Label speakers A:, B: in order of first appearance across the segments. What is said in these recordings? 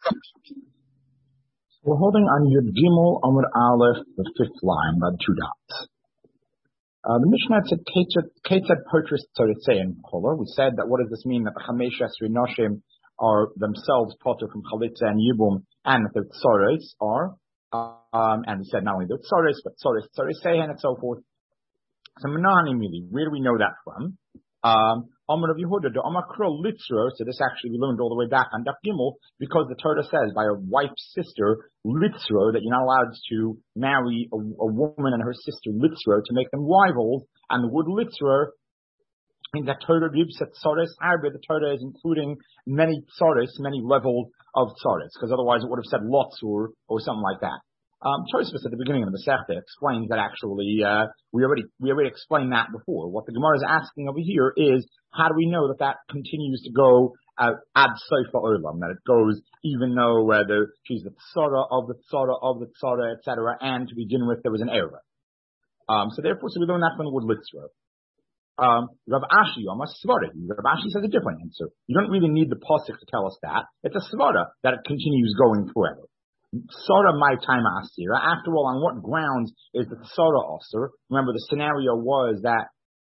A: We're holding on Yud Gimel Amud Aleph, the fifth line, about 2 dots. The Mishnah said, Ketzad purchased Tzoritzein and Chola. We said that what does this mean? That the Chamesh Esrei Noshim are themselves potter from Chalitza and Yibum, and that the Tzores are, and we said not only the Tzores, but Tzoritzein and so forth. So Menani Mili, where do we know that from? Amar of Yehuda, the Amar Kro Litzro, so this actually we learned all the way back on Daf Gimel, because the Torah says by a wife's sister, Litzro, that you're not allowed to marry a woman and her sister Litzro to make them rivals, and the word Litzro means that Torah gives at Tzores Arbe, the Torah is including many Tzores, many levels of Tzores, because otherwise it would have said Lotzur or something like that. Tosfos at the beginning of the Masechta explains that actually we already explained that before. What the Gemara is asking over here is how do we know that continues to go ad sofa olam, that it goes even though she's the tzara of the tzara of the tzara, etc. And to begin with there was an error. So we learn that from the word litzra. Rav Ashi Yoma Svara. Rav Ashi says a different answer. You don't really need the pasuk to tell us that. It's a svara that it continues going forever. Sora my time asira. After all, on what grounds is the Sora officer? Remember, the scenario was that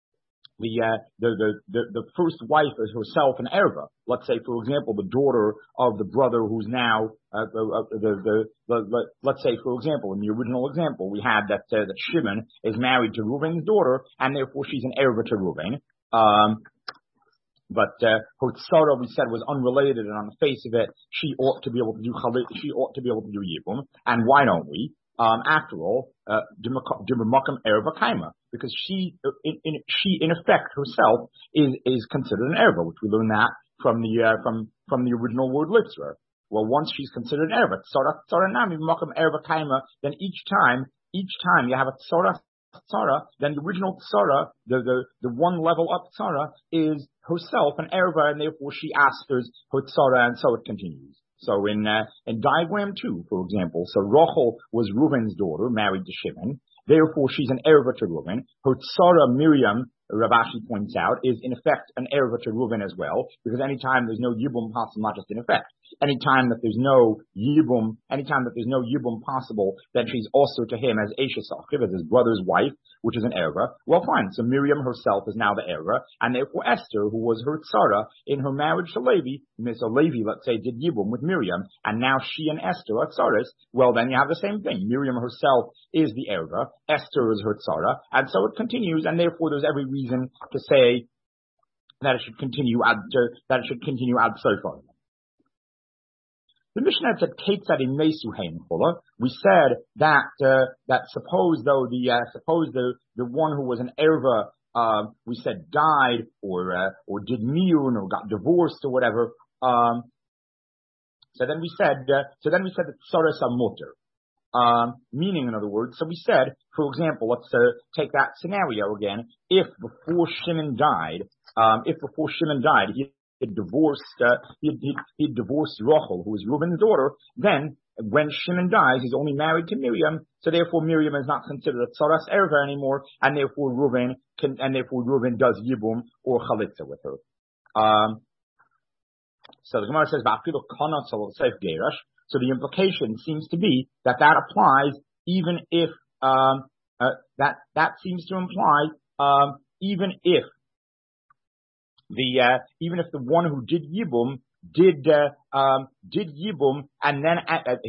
A: the first wife is herself an erva. Let's say, for example, the daughter of the brother who's now let's say, for example, in the original example, we had that Shimon is married to Reuven's daughter, and therefore she's an erva to Reuven. But her tzara, we said, was unrelated, and on the face of it, she ought to be able to do yibum. And why don't we? After all, dimakam erva kaima, because she in effect herself is considered an erva, which we learn that from the original word litzra. Well, once she's considered an erva, tzara nami makam erva kaima, then each time you have a tzara, then the original tzara, the one level up tzara is herself an erva, and therefore she asters her tzara, and so it continues. So in diagram 2, for example, so Rachel was Reuven's daughter, married to Shimon, therefore she's an erva to Reuven. Her tzara Miriam, Rav Ashi points out, is in effect an erva to Reuven as well, because anytime there's no yibum possible, not just in effect, anytime that there's no yibum possible, then she's also to him as Eshes Achiv, as his brother's wife, which is an erva. Well, fine. So Miriam herself is now the erva, and therefore Esther, who was her tzara in her marriage to Levi, so Levi, let's say, did yibum with Miriam, and now she and Esther are tzaras. Well, then you have the same thing. Miriam herself is the erva, Esther is her tzara, and so it continues, and therefore there's every reason to say that it should continue ad sofa. The Mishnah said, we said that suppose the one who was an erva, we said died or did miyun or got divorced or whatever. So then we said that tzoros are mutter. Meaning, in other words, so we said, for example, let's take that scenario again. If before Shimon died, he divorced Rachel, who was Reuven's daughter. Then, when Shimon dies, he's only married to Miriam, so therefore Miriam is not considered a tzaras erva anymore, and therefore Reuven does yibum or chalitza with her. So the Gemara says, so the implication seems to be that applies even if that seems to imply even if the one who did yibum did yibum and then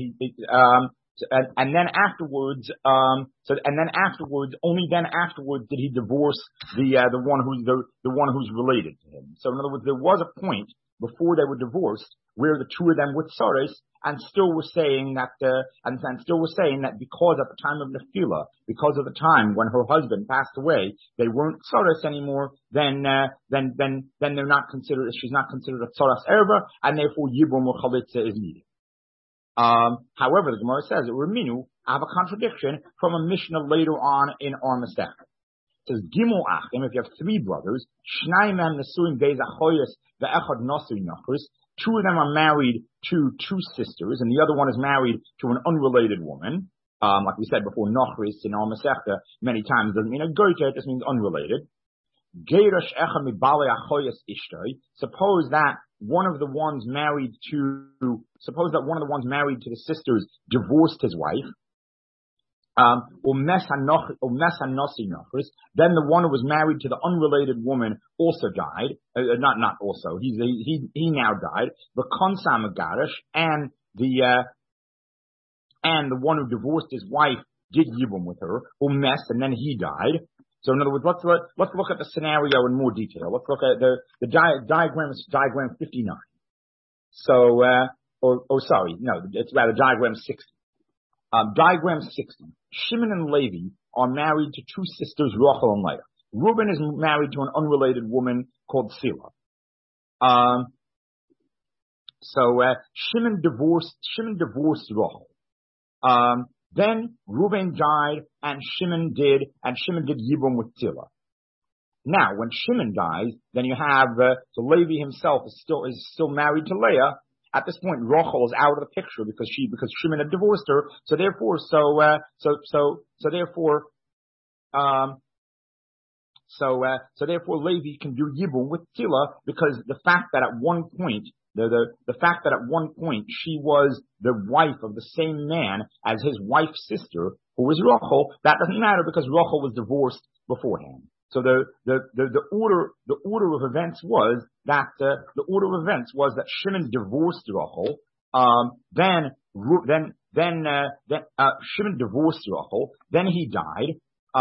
A: only then afterwards did he divorce the one who's related to him. So in other words, there was a point before they were divorced where the two of them were tzaros, and still were saying that because at the time of Nefila, because of the time when her husband passed away, they weren't tzaros anymore. Then they're not considered. She's not considered a tzaras erva, and therefore yibum or chalitza is needed. However, the Gemara says that Raminu have a contradiction from a Mishnah later on in our Masechta. It says Gimel Achim, if you have 3 brothers, Shnai mem nesuim beis achoyos ve'echad nasui nachus. 2 of them are married to 2 sisters, and the other one is married to an unrelated woman. Like we said before, nachris in our Masechta many times doesn't mean a goyta, it just means unrelated. Suppose that one of the ones married to the sisters divorced his wife. Then the one who was married to the unrelated woman also died. Not also. He now died. The konsam garish and the one who divorced his wife did yibum with her. And then he died. So in other words, let's look at the scenario in more detail. Let's look at the diagram 59. So it's rather diagram 60. Diagram 60. Shimon and Levi are married to two sisters, Rachel and Leah. Reuben is married to an unrelated woman called Sila. Shimon divorced Rachel. Then Reuben died, and Shimon did Yibum with Sila. Now, when Shimon dies, then you have Levi himself is still married to Leah. At this point, Rachel is out of the picture because Shimon had divorced her. So therefore, Levi can do Yibum with Sila because the fact that at one point she was the wife of the same man as his wife's sister, who was Rachel, that doesn't matter because Rachel was divorced beforehand. So the order of events was that Shimon divorced Rachel. Then Shimon divorced Rachel. Then he died.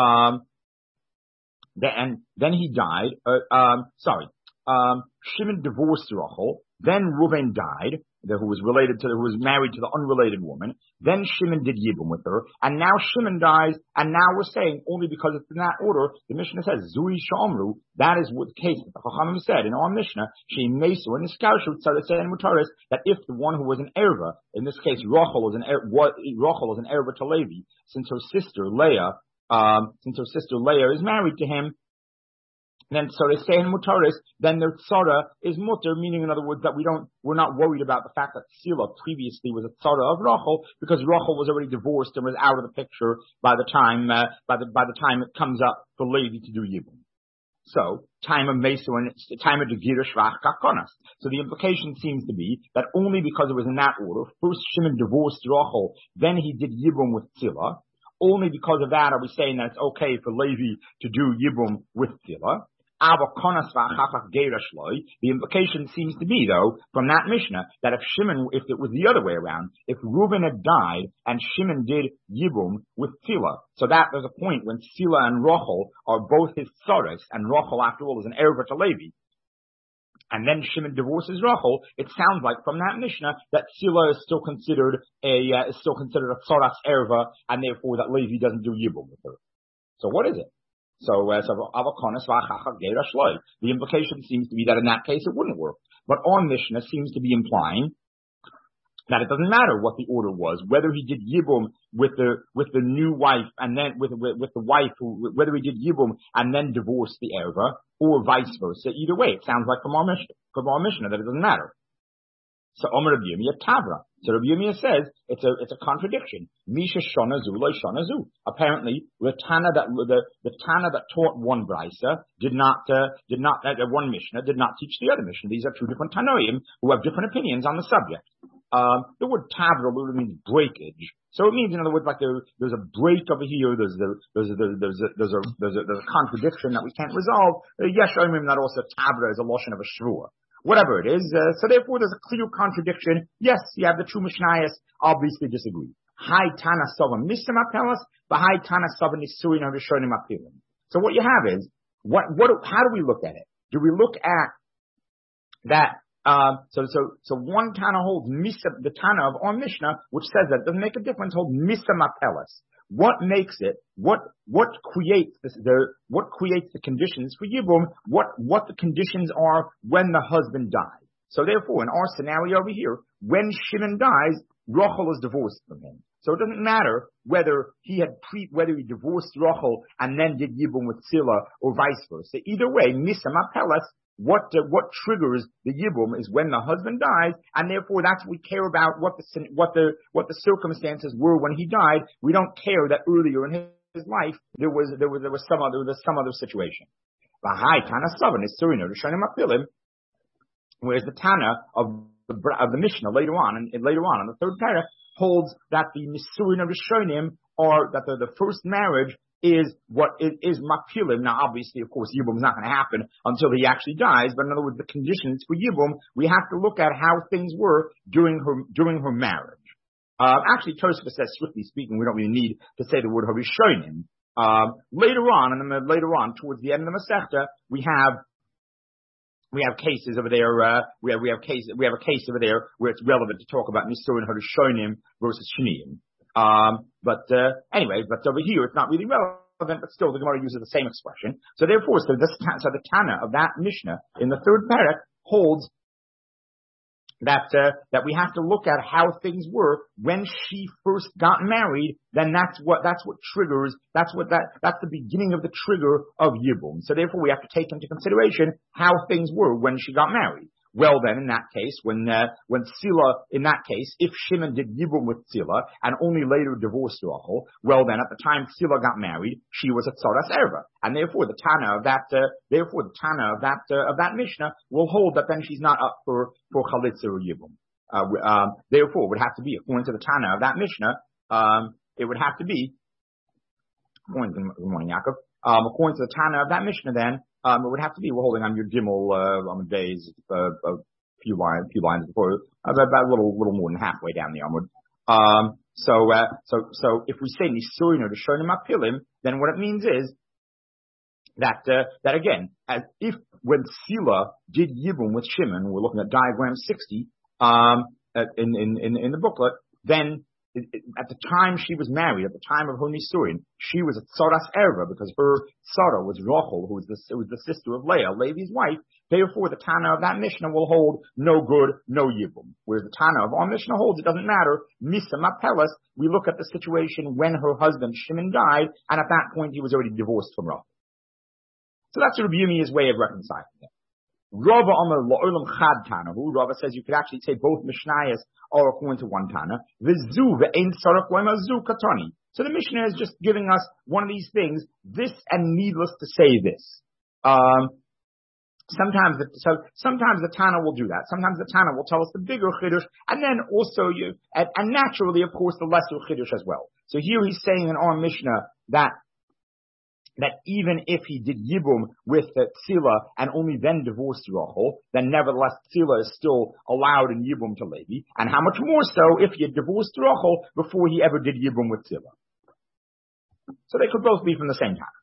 A: Shimon divorced Rachel. Then Reuben died, who was married to the unrelated woman. Then Shimon did Yibum with her, and now Shimon dies. And now we're saying only because it's in that order. The Mishnah says Zui Shomru. That is what the case that the Chachamim said in our Mishnah. She Mesu and Niskarshu Tzadasei and Mutaris, that if the one who was an erva, in this case Rachel was an erva to Levi, since her sister Leah is married to him. Then so they say in Mutaris, then their tzara is mutter, meaning in other words that we're not worried about the fact that Sila previously was a tzara of Rachel because Rachel was already divorced and was out of the picture by the time it comes up for Levi to do Yibum. So time of Mesu and time of Degir Shvach Kakonas. So the implication seems to be that only because it was in that order, first Shimon divorced Rachel, then he did Yibum with Sila. Only because of that are we saying that it's okay for Levi to do Yibum with Sila. The implication seems to be, though, from that Mishnah, that if it was the other way around, if Reuben had died and Shimon did Yibum with Sila, so that there's a point when Sila and Rachel are both his tzaras, and Rachel, after all, is an erva to Levi, and then Shimon divorces Rachel, it sounds like from that Mishnah that Sila is still considered a tzaras erva, and therefore that Levi doesn't do Yibum with her. So what is it? So the implication seems to be that in that case it wouldn't work. But our Mishnah seems to be implying that it doesn't matter what the order was, whether he did Yibum with the new wife and then with the wife whether he did Yibum and then divorced the erva, or vice versa. Either way, it sounds like from our Mishnah that it doesn't matter. So Omer Rabbi Yirmiyah Tavra. So Rabbi Yirmiyah says it's a contradiction. Misha Shona Zu Lo Shona Zu. Apparently, the Tana that taught one brisa one Mishnah did not teach the other Mishnah. These are two different Tanoim who have different opinions on the subject. The word Tavra literally means breakage. So it means, in other words, like there's a break over here. There's a contradiction that we can't resolve. Yesh Omrim that also Tavra is a lotion of a shvua. Whatever it is, so therefore there's a clear contradiction. Yes, you have the two Mishnayos obviously disagree. Hai Tana Sava Misam Apelas, but Hai Tana Sava Nisuin or Rishonim Apelim. So what you have is, how do we look at it? Do we look at that, so one Tana holds the Tana of our Mishnah, which says that it doesn't make a difference, holds Misam Apelas. What makes it? What creates the conditions for Yibum? What the conditions are when the husband dies? So therefore, in our scenario over here, when Shimon dies, Rachel is divorced from him. So it doesn't matter whether he divorced Rachel and then did Yibum with Sila or vice versa. Either way, Misam Apelas. What triggers the Yibum is when the husband dies, and therefore that's what we care about, what the circumstances were when he died. We don't care that earlier in his life there was some other situation. V'hai Tana Savan is Surino Rishonim Apilim. Whereas the Tana of the Mishnah later on in the third paragraph holds that the Nisurin of Rishonim are that the first marriage is what is Mapilim. Now, obviously, of course, Yibum is not going to happen until he actually dies. But in other words, the conditions for Yibum, we have to look at how things were during her marriage. Actually, Tosfos says, strictly speaking, we don't really need to say the word Harishonim. Later on, towards the end of the Masechta, we have cases over there. We have a case over there where it's relevant to talk about Nisurin Harishonim versus Shniyim. But over here it's not really relevant. But still, the Gemara uses the same expression. So therefore, the Tana of that Mishnah in the third parak holds that we have to look at how things were when she first got married. Then that's the beginning of the trigger of Yibum. So therefore we have to take into consideration how things were when she got married. Well then, in that case, when Sila, in that case, if Shimon did Yibum with Sila and only later divorced Rachel, well then, at the time Sila got married, she was a Tzoras Erva. And therefore the Tana of that Mishnah will hold that then she's not up for Chalitza or Yibum. Therefore, it would have to be, according to the Tana of that Mishnah, it would have to be, good morning, Yaakov. According to the Tana of that Mishnah, then it would have to be, we're holding on your Gimel on the days a few lines before, about a little more than halfway down the Amud. So if we say Nisurin or Rishonim Apilim, then what it means is that again, as if when Sila did Yibum with Shimon, we're looking at diagram 60 in the booklet, then at the time she was married, at the time of her Nisurin, she was a Tzoras Erva because her Tzara was Rachel, who was the sister of Leah, Levi's wife. Therefore, the Tana of that Mishnah will hold no good, no Yibum. Whereas the Tana of our Mishnah holds it doesn't matter. Misa Mapelas, we look at the situation when her husband Shimon died, and at that point he was already divorced from Rachel. So that's Rabbi Yirmiyah's way of reconciling it. Rava Amar La'olam Chad Tana. Rava says you could actually say both Mishnayos are according to one Tana. V'zu ve'ein tzarach lo'ema zu katani. So the Mishnah is just giving us one of these things, this and needless to say this. Sometimes the Tana will do that. Sometimes the Tana will tell us the bigger Chiddush, and then also and naturally, of course, the lesser Chiddush as well. So here he's saying in our Mishnah that even if he did Yibum with Tzila and only then divorced Rachel, then nevertheless Tzila is still allowed in Yibum to Levi. And how much more so if he had divorced Rachel before he ever did Yibum with Tzila. So they could both be from the same time.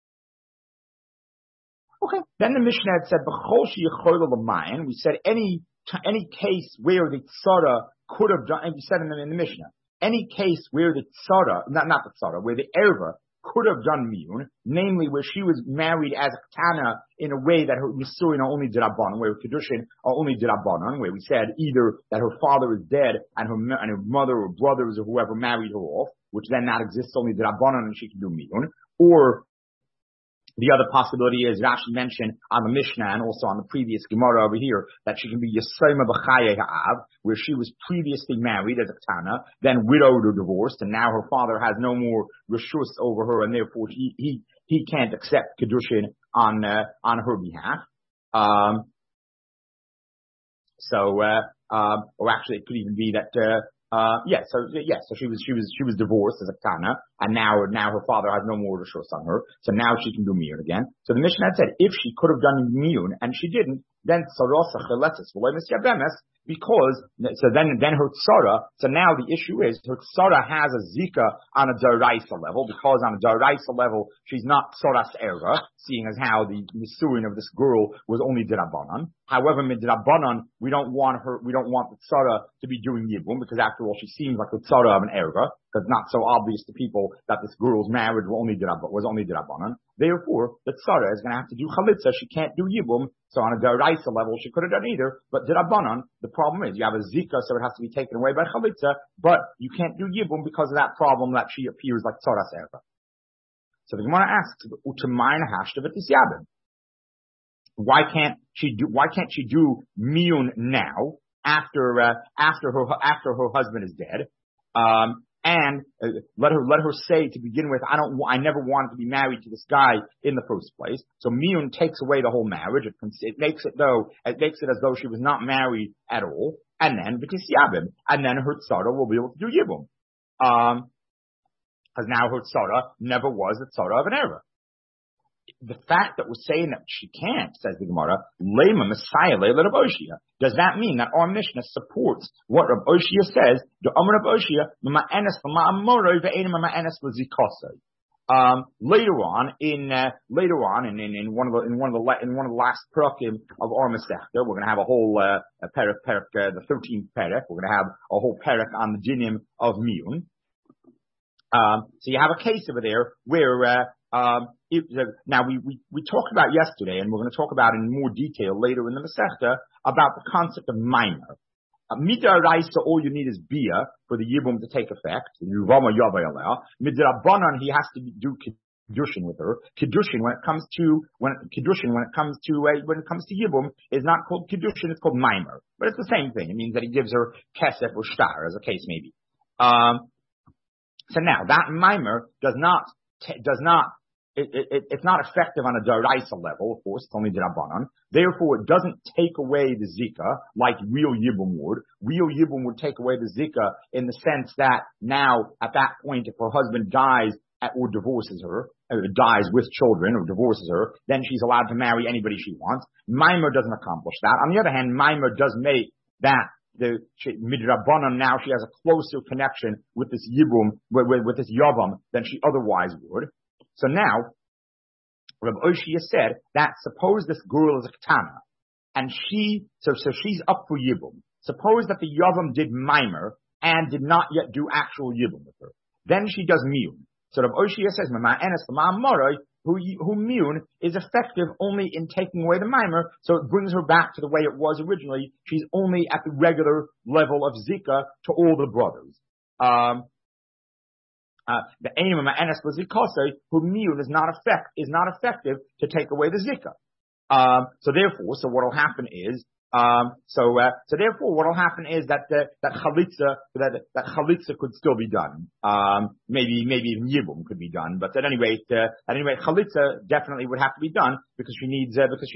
A: Okay. Then the Mishnah had said, we said any case where the Tzara could have done, and we said in the Mishnah, any case where the Tzara, not the Tzara, where the Erva could have done miyun, namely where she was married as a Tana in a way that her Nisurin are only Dirabanan, where Kedushin are only Dirabanan, where we said either that her father is dead and her mother or brothers or whoever married her off, which then not exists only Dirabanan and she can do miyun, or the other possibility is Rashi mentioned on the Mishnah and also on the previous Gemara over here that she can be Yesoma B'chaye Ha'av, where she was previously married as a Tana, then widowed or divorced, and now her father has no more reshus over her, and therefore he can't accept Kedushin on her behalf. Or actually it could even be that so she was divorced as a Tana, and now her father has no more reshus on her, so now she can do miyun again. So the Mishnah said if she could have done miyun and she didn't, then sarosa cheletzes v'loimis yabemes, because so then her tzara. So now the issue is her tzara has a zika on a daraisa level, because on a daraisa level she's not tzoras erva, seeing as how the nisuin of this girl was only dirabanan. However, midrabanan we don't want the tzara to be doing yibum, because after all she seems like the tzara of an erva, because it's not so obvious to people that this girl's marriage was only dirabanan. Therefore, the tzara is going to have to do chalitza. She can't do yibum. So on a daraisa level, she could have done either. But dirabanan, the problem is you have a zika, so it has to be taken away by chalitza. But you can't do yibum because of that problem that she appears like tzoras erva. So the Gemara asks, "Utamayin hashtavet isyabim." Why can't she do miyun now after her husband is dead? and let her say to begin with, I never wanted to be married to this guy in the first place. So miyun takes away the whole marriage. It makes it as though she was not married at all. And then v'tisyabim, and then her tzara will be able to do yibum. Because now her tzara never was the tzara of an erva. The fact that we're saying that she can't, says the Gemara, lema Messiah leila Rav Oshia. Does that mean that our Mishnah supports what Rav Oshia says? The Amar Rav Oshia, ma'anes l'ma'amoroi ve'enim ma'anes l'zikosoi. Later on in one of the last parakim of our Masechta, we're going to have a whole parak, the 13th parak. We're going to have a whole parak on the dinim of miyun. So you have a case over there where now we talked about yesterday, and we're going to talk about in more detail later in the Masechta about the concept of mimer. Midaraisa, all you need is bia for the yibum to take effect. Midrabanan, he has to do kiddushin with her. Kiddushin when it comes to yibum is not called kiddushin; it's called mimer. But it's the same thing. It means that he gives her kesef or shtar, as the case may be. So now that mimer it's not effective on a daraisa level, of course, it's only derabanan. Therefore, it doesn't take away the zika like real yibum would. Real yibum would take away the zika in the sense that now, at that point, if her husband dies or divorces her, dies with children or divorces her, then she's allowed to marry anybody she wants. Mimer doesn't accomplish that. On the other hand, mimer does make that the midrabanan, now she has a closer connection with this yibum, with this yavam than she otherwise would. So now, Rav Oshia said that suppose this girl is a ketana, and so she's up for yibum. Suppose that the yavam did mimer and did not yet do actual yibum with her. Then she does miyun. So Rav Oshia says, who miyun is effective only in taking away the mimer, so it brings her back to the way it was originally. She's only at the regular level of zika to all the brothers. The aim of ma'anes l'zikosei, who miyun is not effective to take away the zika. So what will happen is that chalitza could still be done. Maybe even yibum could be done, but at any rate, chalitza definitely would have to be done because she needs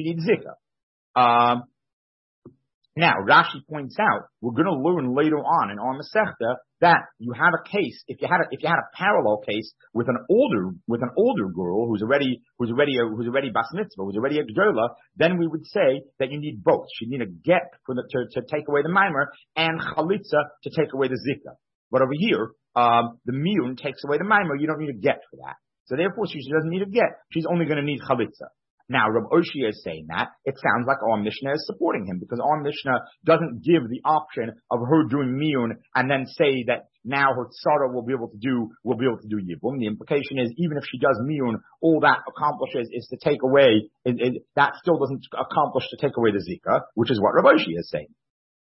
A: zika. Now, Rashi points out, we're going to learn later on in our Masechta that you have a case, if you had a parallel case with an older girl who's already bas mitzvah, who's already a gdola, then we would say that you need both. You need a get to take away the mimer and chalitza to take away the zika. But over here, the miyun takes away the mimer. You don't need a get for that. So therefore, she doesn't need a get. She's only going to need chalitza. Now, Rav Oshia is saying that. It sounds like our Mishnah is supporting him because our Mishnah doesn't give the option of her doing miyun and then say that now her tzara will be able to do yibum. The implication is even if she does miyun, all that accomplishes is to take away, that still doesn't accomplish to take away the zika, which is what Rav Oshia is saying.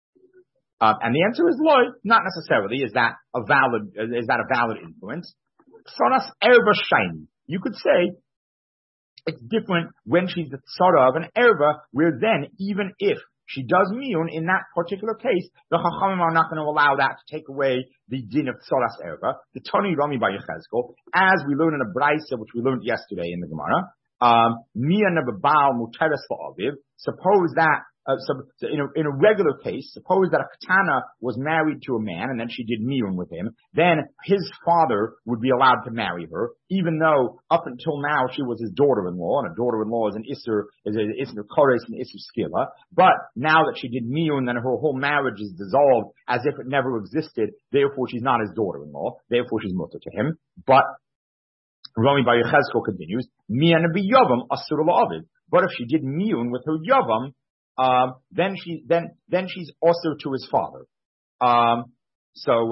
A: And the answer is loy, not necessarily. Is that a valid influence? Tzaras erva shiny. You could say it's different when she's the tzara of an erva, where then, even if she does miyun in that particular case, the chachamim are not going to allow that to take away the din of tzaras erva. The Tani Rami by Yechezkel, as we learned in a brayso, which we learned yesterday in the Gemara, miya nebabal muteres la'aviv. Suppose that so in a regular case, suppose that a katana was married to a man and then she did miyun with him, then his father would be allowed to marry her, even though up until now she was his daughter-in-law, and a daughter-in-law is an isser kores and isser skila. But now that she did miyun, then her whole marriage is dissolved as if it never existed. Therefore, she's not his daughter-in-law. Therefore, she's mutter to him. But Rami Bar Yechezkel continues, miya nebi yavam asur la'aviv. But if she did miyun with her yavam, then she's also to his father. So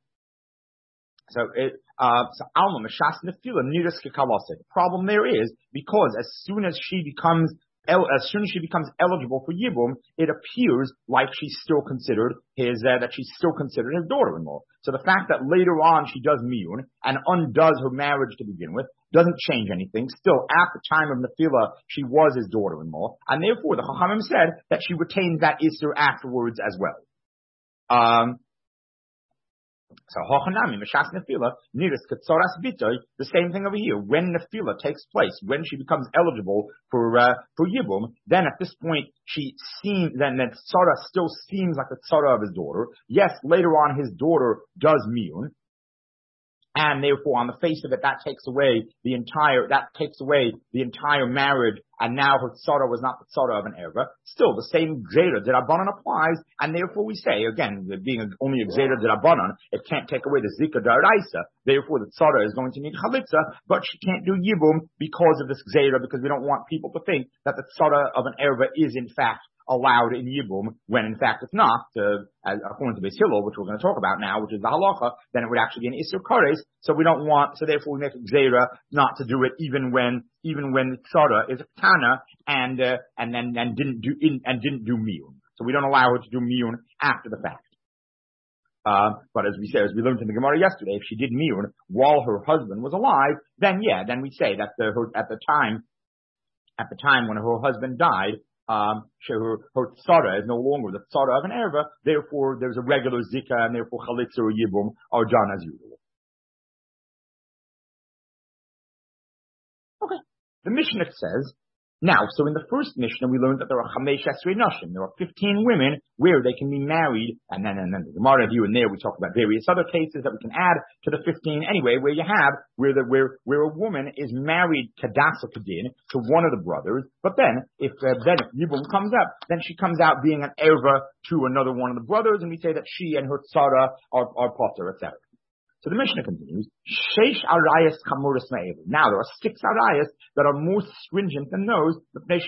A: alma mashas nefila niras kekalase. The problem there is because as soon as she becomes eligible for yibum, it appears like she's still considered his daughter-in-law. So the fact that later on she does miyun and undoes her marriage to begin with doesn't change anything. Still, at the time of nefila, she was his daughter-in-law, and therefore the chachamim said that she retains that isser afterwards as well. So hochanami mashas nefila niris ketzoras bitoy. The same thing over here. When nefila takes place, when she becomes eligible for yibum, then at this point then that tzara still seems like the tzara of his daughter. Yes, later on his daughter does miyun. And therefore, on the face of it, that takes away the entire marriage, and now her tzara was not the tzara of an erva. Still, the same gzera d'Rabbanan applies, and therefore we say, again, being only a gzera d'Rabbanan, it can't take away the zika d'Oraisa. Therefore, the tzara is going to need chalitza, but she can't do yibum because of this gzera, because we don't want people to think that the tzara of an erva is in fact allowed in Yibum, when in fact it's not, according to Beis Hillel, which we're going to talk about now, which is the halacha, then it would actually be an Isur Kares, so therefore we make a Gzeira not to do it even when the Tzara is a Tana, and didn't do Miyun. So we don't allow her to do Miyun after the fact. But as we learned in the Gemara yesterday, if she did Miyun while her husband was alive, then we say that at the time when her husband died, her tzara is no longer the tzara of an erva, therefore there's a regular zika, and therefore chalitza or yibum are done as usual. Okay. The Mishnah says, now, so in the first Mishnah we learned that there are chamesh esrei nashim, there are 15 women where they can be married, and then the Gemara here and there we talk about various other cases that we can add to the 15 anyway, where you have where a woman is married kadasa kadin to one of the brothers, but then if yibum comes up, then she comes out being an erva to another one of the brothers, and we say that she and her tzara are potter, etc. So the Mishnah continues, Sheish arayas chamuris ma'evu. Now there are 6 arayas that are more stringent than those,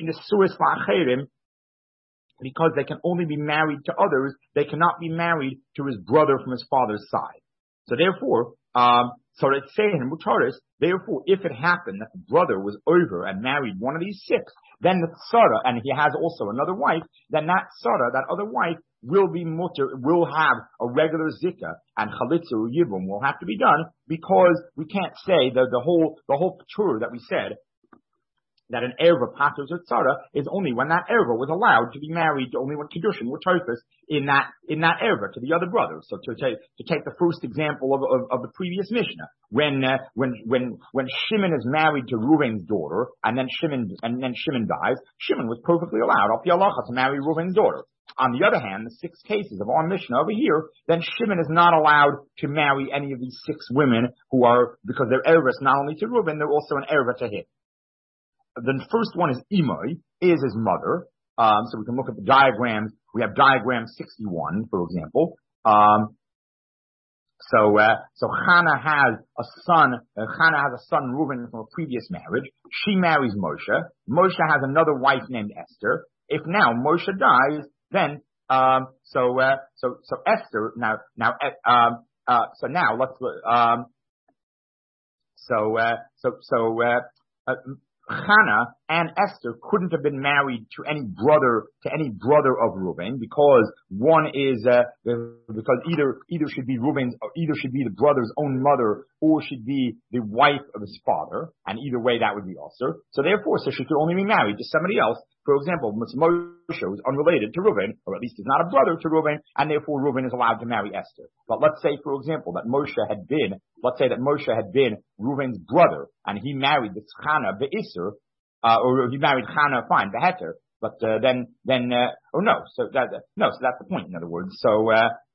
A: because they can only be married to others, they cannot be married to his brother from his father's side. So therefore, it's saying in Mutaris, therefore, if it happened that the brother was over and married one of these 6, then the tzara, and he has also another wife, then that tzara, that other wife, will have a regular zika, and chalitza or yibum will have to be done, because we can't say the whole patur that we said, that an erva paters or tzara is only when that erva was allowed to be married, only when kiddushin were tofus in that erva to the other brother. So to take the first example of the previous Mishnah, when Shimon is married to Reuven's daughter, and then Shimon dies, Shimon was perfectly allowed al pi halacha to marry Reuven's daughter. On the other hand, the 6 cases of our Mishnah over here, then Shimon is not allowed to marry any of these 6 women because they're ervas not only to Reuven, they're also an erva to him. The first one is Imai, is his mother. So we can look at the diagrams. We have diagram 61, for example. So Chana has a son Reuven from a previous marriage. She marries Moshe. Moshe has another wife named Esther. If now Moshe dies, then so Esther Chana and Esther couldn't have been married to any brother of Reuven, because one is because either should be the brother's own mother, or should be the wife of his father, and either way that would be also. So therefore, she could only be married to somebody else. For example, Moshe is unrelated to Reuven, or at least is not a brother to Reuven, and therefore Reuven is allowed to marry Esther. But let's say, for example, that Moshe had been Reuven's brother, and he married this Chana be'Isur, or he married Chana, fine, beheter, but so that's the point, in other words. So,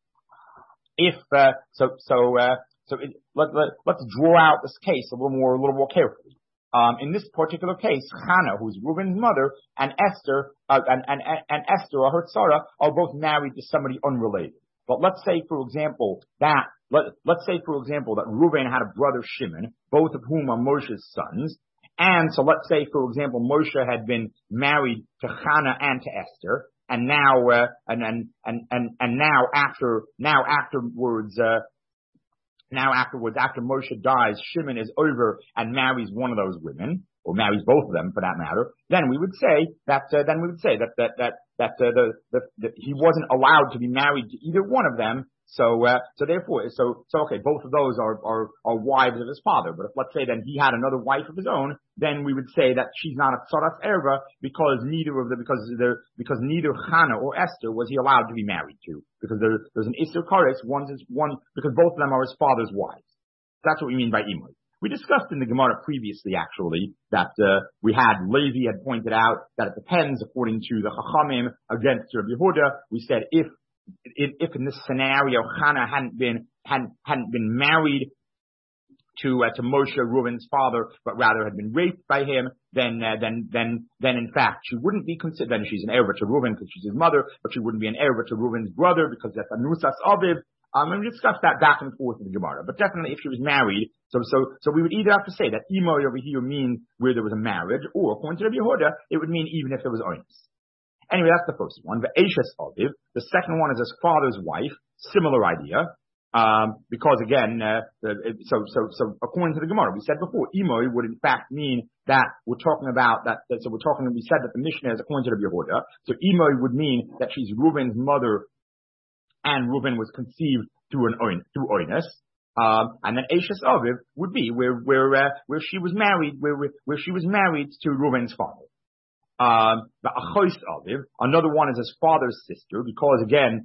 A: let's draw out this case a little more carefully. In this particular case, Chana, who's Reuven's mother, and Esther, and Esther, or her tzara, are both married to somebody unrelated. But let's say, for example, that Reuven had a brother Shimon, both of whom are Moshe's sons. And so let's say, for example, Moshe had been married to Chana and to Esther, and now, after Moshe dies, Shimon is over and marries one of those women, or marries both of them for that matter. Then we would say that he wasn't allowed to be married to either one of them, Okay, both of those are wives of his father. But if, let's say, then he had another wife of his own, then we would say that she's not a tzaras erva because neither Chana or Esther was he allowed to be married to, because there's an Isser Kares, because both of them are his father's wives. That's what we mean by Imoy. We discussed in the Gemara previously, actually, that Levi had pointed out that it depends according to the Chachamim against Rabbi Yehuda. We said if in this scenario Chana hadn't been married to Moshe, Reuven's father, but rather had been raped by him, then in fact she wouldn't be considered. Then she's an erva to Reuven because she's his mother, but she wouldn't be an erva to Reuven's brother because that's Anusas Aviv. And we discussed that back and forth in the Gemara. But definitely if she was married, so we would either have to say that Imoy over here means where there was a marriage, or according to Rabbi Yehuda, it would mean even if there was oinus. Anyway, that's the first one. The Eishes Aviv. The second one is his father's wife. Similar idea. Because again, so according to the Gemara, we said before, Imoy would in fact mean that we're talking about that. We said that the Mishnah is according to Rabbi Yehuda. So Imoy would mean that she's Reuven's mother, and Reuven was conceived through oinus. And then Eishes Aviv would be where she was married, where she was married to Reuven's father. The Achois Aviv, another one is his father's sister, because again,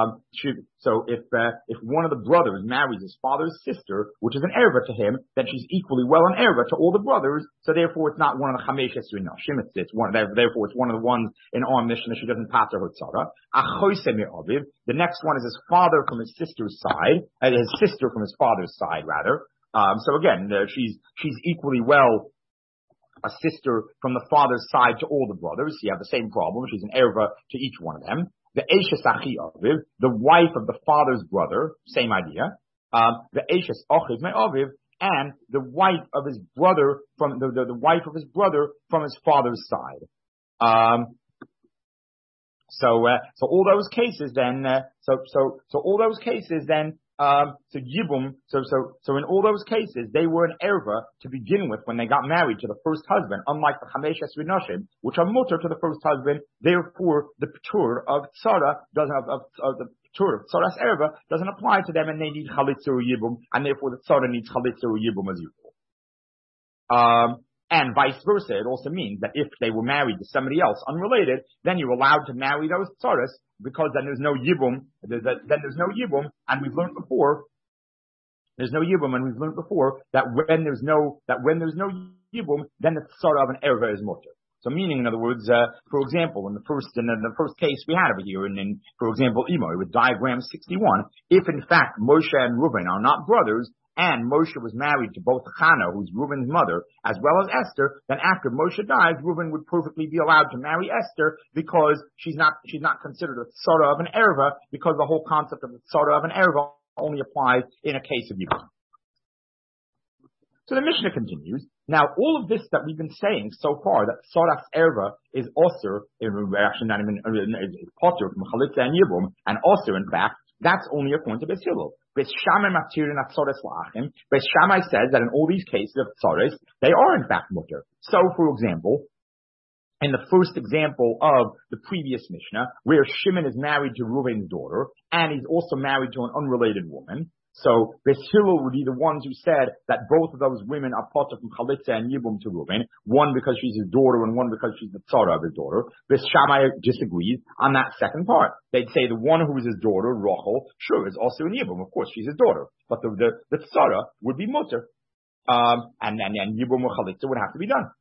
A: if one of the brothers marries his father's sister, which is an erva to him, then she's equally well an erva to all the brothers. So therefore, it's not one of the chamesh esrei nashim. Therefore, it's one of the ones in our Mishnah she doesn't pass her tzara. Achois Aviv. The next one is his father from his sister's side, his sister from his father's side, rather. So again, she's equally well a sister from the father's side to all the brothers. You have the same problem. She's an erva to each one of them. The Eishes Achi Aviv, the wife of the father's brother, same idea. The Eishes Achiv Me'aviv, and the wife of his brother from the wife of his brother from his father's side. So all those cases then, Yibum, so in all those cases, they were an erva to begin with when they got married to the first husband, unlike the chamesh esrei nashim, which are mutter to the first husband. Therefore, the p'tur of tzara the p'tur of tzaras erva doesn't apply to them, and they need chalitza or yibum, and therefore the tzara needs chalitza or yibum as usual. And vice versa, it also means that if they were married to somebody else unrelated, then you're allowed to marry those tzaras, because then there's no yibum, and we've learned before, that when there's no yibum, then the tzara of an erva is mutter. So meaning, in other words, for example, in the first case we had over here, for example, Imoy, with diagram 61, if in fact Moshe and Reuven are not brothers, and Moshe was married to both Chana, who's Reuven's mother, as well as Esther, then after Moshe dies, Reuven would perfectly be allowed to marry Esther, because she's not considered a tzara of an erva, because the whole concept of the tzara of an erva only applies in a case of Yibum. So the Mishnah continues. Now, all of this that we've been saying so far, that tzaras erva is also, actually not even, is potter from chalitza and Yibum, and also in fact, that's only according to Beis Hillel. Beis Shammai matirin at tzaras la'achim. Beis Shammai says that in all these cases of tzaras, they are in fact mutter. So, for example, in the first example of the previous Mishnah, where Shimon is married to Reuven's daughter, and he's also married to an unrelated woman, so Beis Hillel would be the ones who said that both of those women are potter from chalitza and yibum to Reuven, one because she's his daughter and one because she's the tzara of his daughter. Beis Shammai disagrees on that second part. They'd say the one who is his daughter, Rachel, sure, is also in yibum. Of course, she's his daughter, but the tzara would be mutter, and yibum or chalitza would have to be done.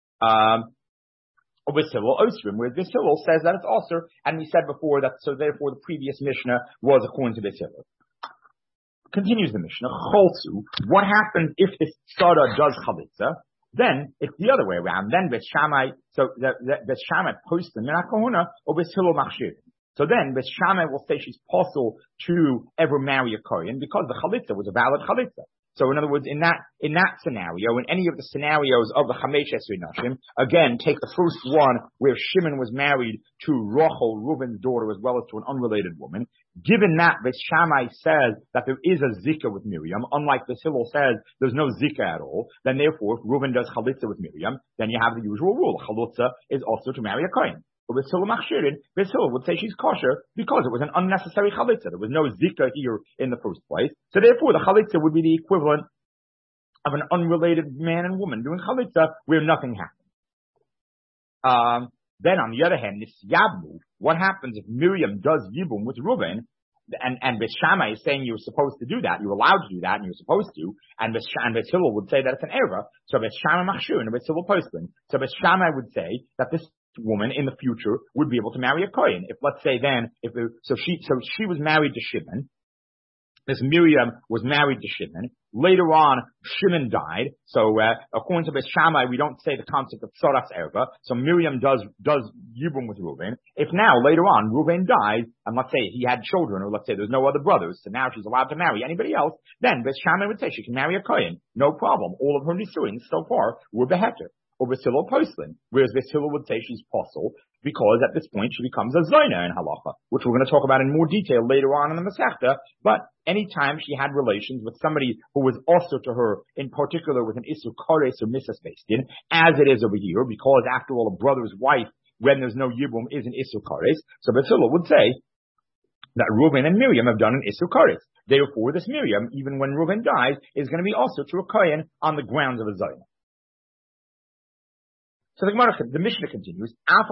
A: Beis Hillel Osrim, where Beis Hillel says that it's also, and we said before that, so therefore the previous Mishnah was according to Beis Hillel. Continues the Mishnah, Cholzu, what happens if this tzara does chalitza? Then it's the other way around. Then Beis Shammai, so Beis Shammai posts the Minach Kahuna, or Beis Hillel machshir. So then Beis Shammai will say she's possible to ever marry a Kohen because the chalitza was a valid chalitza. So in other words, in that scenario, in any of the scenarios of the chamesh esrei nashim, again, take the first one where Shimon was married to Rachel, Reuven's daughter, as well as to an unrelated woman. Given that Beis Shammai says that there is a zika with Miriam, unlike Beis Hillel says there's no zika at all, then therefore, if Reuven does chalitza with Miriam, then you have the usual rule. Chalitza is also to marry a kohen. Or Beis Hillel machshirin, Beis Hillel would say she's kosher because it was an unnecessary chalitza. There was no zika here in the first place. So therefore the chalitza would be the equivalent of an unrelated man and woman doing chalitza where nothing happened. Then on the other hand, this Yabmu, what happens if Miriam does Yibum with Reuben, and Beis Shammai is saying you're supposed to do that, you're allowed to do that, and you're supposed to, and Beis Hillel would say that it's an erva, so Beis Shammai machshur and Beis Hillel postlin. So Beis Shammai would say that this woman in the future would be able to marry a kohen. If let's say then, so she was married to Shimon. This Miriam was married to Shimon. Later on, Shimon died. So, according to Beis Shammai, we don't say the concept of Tzoras Erva. So Miriam does Yibum with Reuben. If now, later on, Reuben dies, and let's say he had children, or let's say there's no other brothers, so now she's allowed to marry anybody else, then Beis Shammai would say she can marry a Kohen. No problem. All of her nisuin so far were beheter. Or Beis Hillel postlin. Whereas Beis Hillel would say she's posel, because at this point she becomes a Zayna in halacha, which we're going to talk about in more detail later on in the Masechta. But anytime she had relations with somebody who was also to her, in particular with an Isur Kares or Misas Beistin, as it is over here, because after all a brother's wife, when there's no Yibum, is an Isur Kares, so Beis Hillel would say that Reuben and Miriam have done an Isur Kares. Therefore, this Miriam, even when Reuben dies, is going to be also to a Kohen on the grounds of a Zayna. So the Mishnah continues,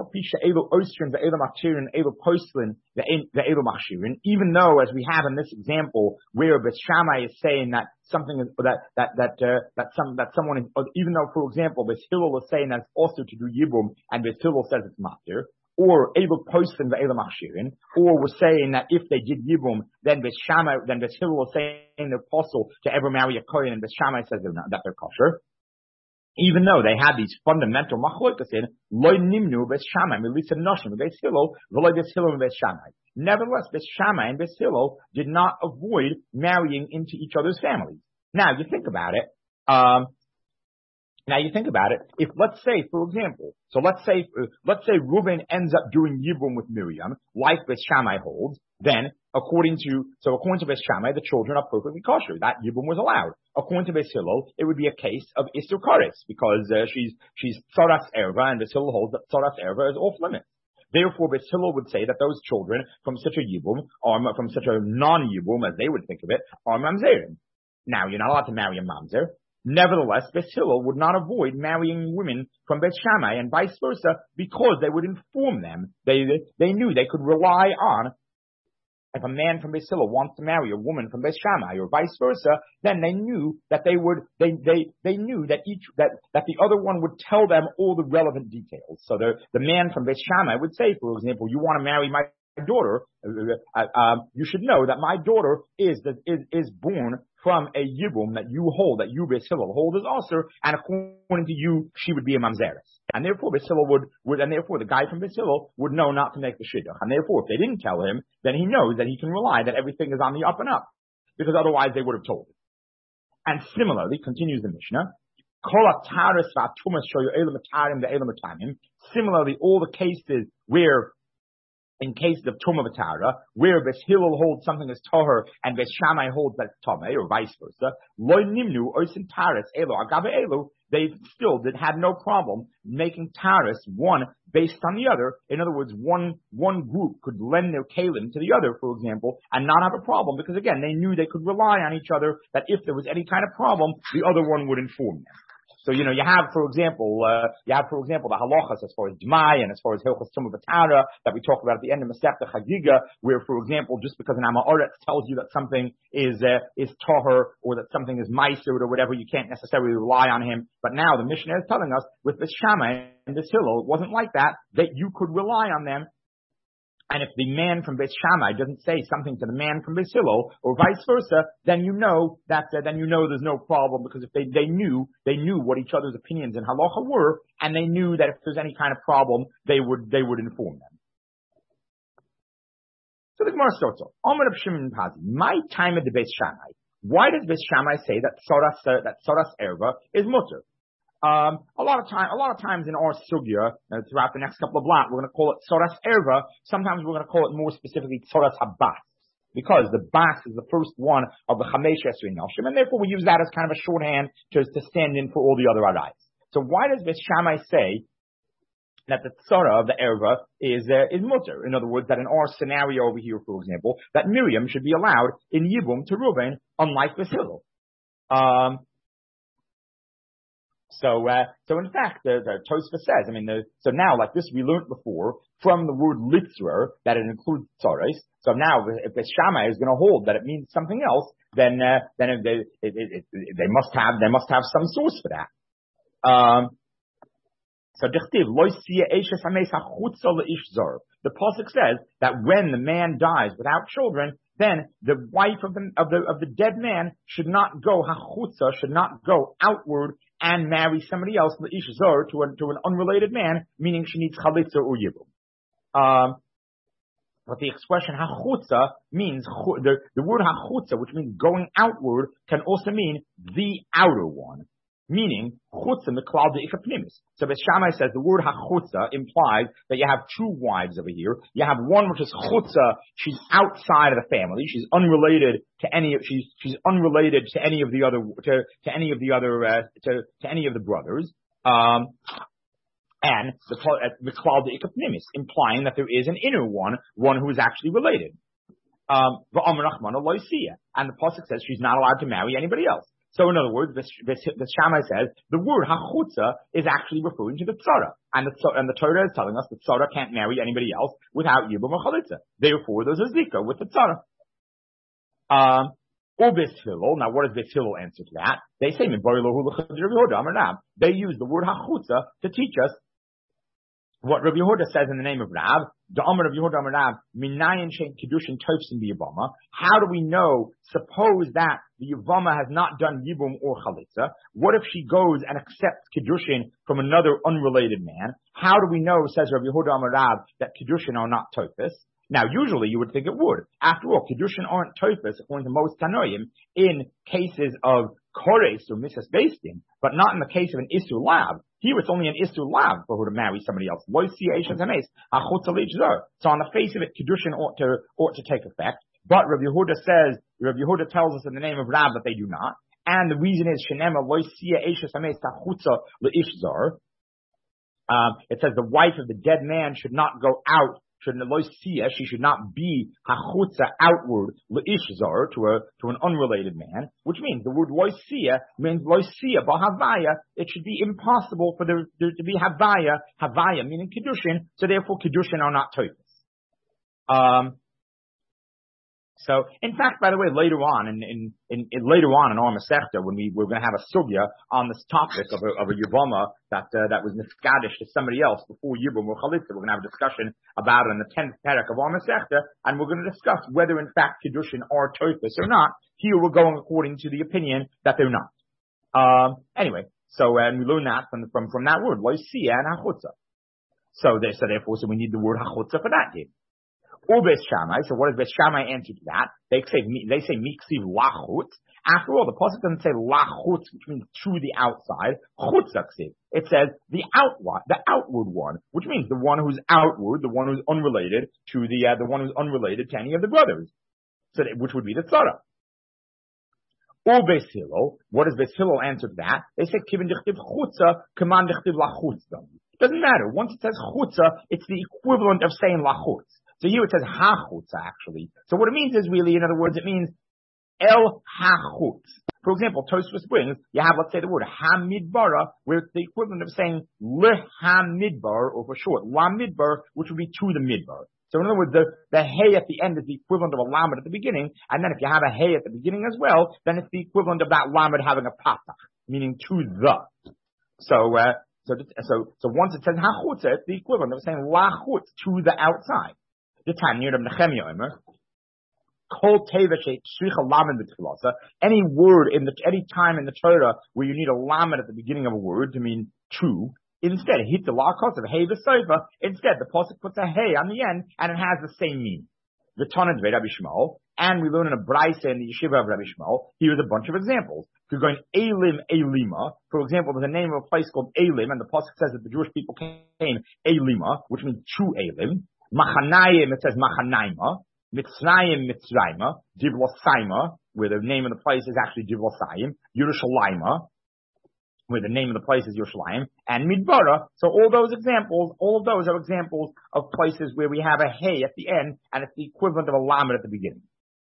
A: even though, as we have in this example, where Beis Shammai is saying that something is, that someone is, even though, for example, Beis Hillel is saying that it's also to do Yibum, and Beis Hillel says it's matir, or Evel Postlin ve'Evel Machshirin, or we're saying that if they did Yibum, then Beis Hillel is saying they're possible to ever marry a Kohen, and Beis Shammai says that they're kosher. Even though they had these fundamental machlokas in, loy nimnu Beis Shammai, milisa noshim Beis Hillel, v'loy Beis Hillel and Beis Shammai. Nevertheless, Beis Shammai and Beis Hillel did not avoid marrying into each other's families. Now you think about it. If let's say, for example, let's say Reuben ends up doing Yibum with Miriam, like Beis Shammai holds, then according to Beis Shammai, the children are perfectly kosher. That Yibum was allowed. According to Beis Hillel, it would be a case of Isur Kares, because she's Tzoras Erva, and Beis Hillel holds that Tzoras Erva is off limits. Therefore, Beis Hillel would say that those children from such a Yibum, or from such a non-Yibum, as they would think of it, are mamzerim. Now, you're not allowed to marry a mamzer. Nevertheless, Beis Hillel would not avoid marrying women from Beis Shammai and vice versa, because they would inform them. They knew they could rely on, if a man from Beis Hillel wants to marry a woman from Beis Shammai or vice versa, then they knew that they knew that the other one would tell them all the relevant details. So the man from Beis Shammai would say, for example, you want to marry my daughter, you should know that my daughter is born from a Yibum that you hold, that you Beis Hillel hold as Aser, and according to you, she would be a Mamzeres. And therefore Beis Hillel and therefore the guy from Beis Hillel would know not to make the Shidduch. And therefore, if they didn't tell him, then he knows that he can rely that everything is on the up and up, because otherwise they would have told him. And similarly, continues the Mishnah, similarly, all the cases where, in case of Tumah V'Tara, where Beis Hillel holds something as Toher and Beis Shammai holds that it's Tameh, or vice versa, Loy Nimnu Oisin Taris Elo Agabe Elu, they still had no problem making Taris one based on the other. In other words, one group could lend their kalim to the other, for example, and not have a problem, because again, they knew they could rely on each other, that if there was any kind of problem, the other one would inform them. So, you have, for example, the halachas as far as Dmai and as far as Hilchos Tumah V'Tara that we talk about at the end of Masechta Chagiga, where, for example, just because an Amoritz tells you that something is Toher or that something is Meiser or whatever, you can't necessarily rely on him. But now the Mishnah is telling us with Beis Shammai and Beis Hillel, it wasn't like that you could rely on them. And if the man from Beis Shammai doesn't say something to the man from Beis Hillel, or vice versa, then you know there's no problem, because if they knew what each other's opinions in halacha were, and they knew that if there's any kind of problem, they would inform them. So the Gemara starts off, Amar of Shimon Pazi, my time at the Beis Shammai. Why does Beis Shammai say that Tzoras Erva is mutter? A lot of times in our sugya, throughout the next couple of blocks, we're going to call it Tzoras Erva. Sometimes we're going to call it more specifically Tzoras Habas, because the Bas is the first one of the Chamesh Esrei Noshim, and therefore we use that as kind of a shorthand to stand in for all the other Arayos. So why does Beis Shammai say that the tzara of the erva is mutter. In other words, that in our scenario over here, for example, that Miriam should be allowed in Yibum to Reuven, unlike Beis Hillel. So in fact, the Tosfos says, so now, like this we learned before, from the word litzrer, that it includes tzares. So now, if the Shammai is going to hold that it means something else, then they must have some source for that. So the pasuk says that when the man dies without children, then the wife of the dead man should not go outward and marry somebody else, leish zor, to an unrelated man, meaning she needs chalitza or yibum. But the expression hachutza means the word hachutza, which means going outward, can also mean the outer one. Meaning, chutza meklal de'ikapnimis. So Beis Shammai says the word hachutza implies that you have two wives over here. You have one which is chutza, she's outside of the family, she's unrelated to any of the brothers. And the meklal de'ikapnimis, implying that there is an inner one who is actually related. And the pasuk says she's not allowed to marry anybody else. So in other words, the Shammai says the word hachutza is actually referring to the tzara, and the Torah is telling us that tzara can't marry anybody else without yibum or chalitza. Therefore, there's a zika with the tzara. Or Beis Hillel. Now, what does Beis Hillel answer to that? They say they use the word hachutza to teach us what Rabbi Yehuda says in the name of Rav. How do we know? Suppose that the Yavama has not done Yibum or Chalitza. What if she goes and accepts Kiddushin from another unrelated man? How do we know, says Rabbi Yehuda Amar Rav, that Kiddushin are not Tofis? Now, usually you would think it would. After all, Kiddushin aren't Tofis, according to most Tanoim, in cases of Kores or Mrs. Bastin, but not in the case of an Isur Lav. Here it's only an Isur Lav for her to marry somebody else. So on the face of it, Kiddushin ought to take effect. But Rabbi Yehuda tells us in the name of Rav that they do not. And the reason is, it says the wife of the dead man should not go out, she should not be hachutza outward leishzar to an unrelated man, which means the word loisia means loisia b'havaya. It should be impossible for there to be havaya meaning kiddushin. So therefore, kiddushin are not toifus. So, in fact, by the way, later on in our Masechta, when we're going to have a sugya on this topic of a Yavama that was niskadish to somebody else before Yibum or Chalitza, we're going to have a discussion about it in the 10th parak of our Masechta, and we're going to discuss whether in fact Kiddushin are toifus or not. Here we're going according to the opinion that they're not. Anyway, so and we learn that from that word, loisia and hachutza. So therefore, we need the word hachutza for that here. Or Beis Shammai. So what does Beis Shammai answer to that? They say miksiv lachutz. After all, the pasuk doesn't say lachutz, which means to the outside. Chutzaksiv. It says the outward one, which means the one who's outward, the one who's unrelated to the one who's unrelated to any of the brothers. So which would be the tzara. Or Beis Hillel. What does Beis Hillel answer to that? They say kivin dichtiv chutza, kaman dichtiv lachutz. Doesn't matter. Once it says chutza, it's the equivalent of saying lachutz. So here it says hachutz actually. So what it means is really, in other words, it means el hachutz. For example, Tosfos brings, you have, let's say, the word hamidbara, where it's the equivalent of saying lehamidbar, or for short, lamidbar, which would be to the midbar. So in other words, the hey at the end is the equivalent of a lamed at the beginning, and then if you have a hey at the beginning as well, then it's the equivalent of that lamed having a patach, meaning to the. So once it says hachutz, it's the equivalent of saying lachutz, to the outside. The Tanya of Nehemiah Omer, Kol Teveshet Shricha Lamed B'Tchilasa. Any time in the Torah where you need a lamed at the beginning of a word to mean true, instead hit the lakos of hey v'soifa. Instead, the pasuk puts a hey on the end, and it has the same meaning. The Tanad Ved Rabbi Shmuel, and we learn in a brayse in the yeshiva of Rabbi Shmuel. Here's a bunch of examples. If you're going Elim Elima, for example, there's a name of a place called Elim, and the pasuk says that the Jewish people came Elima, which means true Elim. Machanayim, it says Machanaima. Mitzrayim, Mitzrayma. Divlosaima, where the name of the place is actually Divlosayim. Yerushalayma. where the name of the place is Yerushalayim, and Midbara. So all of those are examples of places where we have a hey at the end, and it's the equivalent of a lamed at the beginning.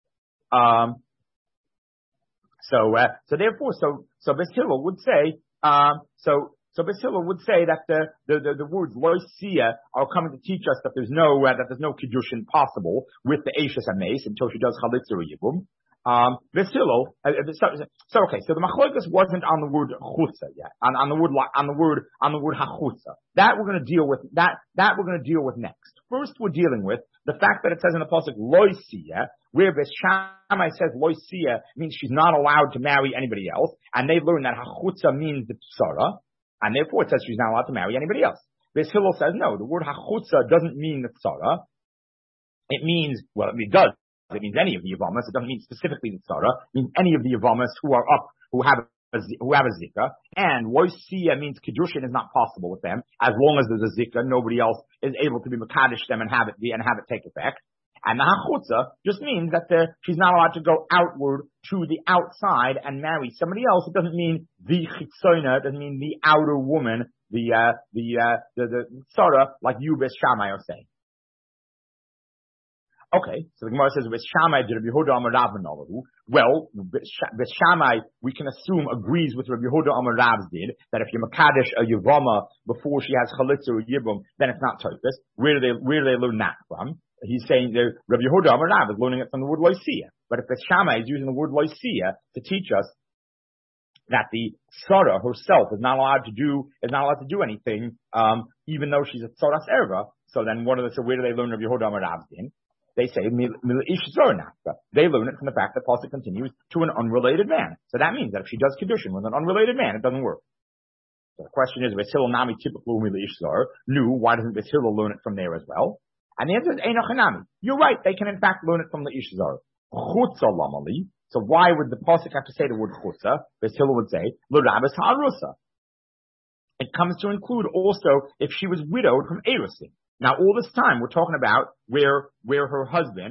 A: So Beis Hillel would say, so Beis Hillel would say that the words loisia are coming to teach us that there's no kiddushin possible with the Eishes HaMeis until she does chalitza or yibum. Beis Hillel, so the machlokas wasn't on the word chutza yet, on the word hachutza. That we're going to deal with. That we're going to deal with next. First, we're dealing with the fact that it says in the pasuk loisia, where Beis Shammai says loisia means she's not allowed to marry anybody else, and they've learned that hachutza means the psara, and therefore it says she's not allowed to marry anybody else. Beis Hillel says no, the word hachutza doesn't mean the psara. It means, well, it does. It means any of the Yavamas. It doesn't mean specifically the Tzara. It means any of the Yavamas who are up, who have a Zika. And Loisia means Kiddushin is not possible with them. As long as there's a Zika, nobody else is able to be Makadish them and have it take effect. And the Hachutza just means that she's not allowed to go outward to the outside and marry somebody else. It doesn't mean the Chitzona. It doesn't mean the outer woman, the Tzara, like you, Beis Shammai, are saying. Okay, so the Gemara says, Beis Shammai did Rabbi Yehuda Amar Rav Nolavu. Well, Beis Shammai, we can assume, agrees with Rabbi Yehuda Amar Rav's did, that if you Makadesh a Yavama before she has Chalitza or Yibum, then it's not Toifus. Where do they learn that from? He's saying that Rabbi Yehuda Amar Rav is learning it from the word Loisia. But if Beis Shammai is using the word Loisia to teach us that the Tzara herself is not allowed to do anything, even though she's a Tzoras Erva, so then where do they learn Rabbi Yehuda Amar Rav's din? They say, they learn it from the fact that Pasuk continues to an unrelated man. So that means that if she does Kiddushin with an unrelated man, it doesn't work. So the question is, Beis Hillel nami typical Ishzar. No, why doesn't Beis Hillel learn it from there as well? And the answer is, Einochanami. You're right, they can in fact learn it from the Ishzar. Chutza lamali. So why would the Pasuk have to say the word Chutza? Beis Hillel would say, L'rabas ha'arusa. It comes to include also if she was widowed from Erusin. Now, all this time we're talking about where her husband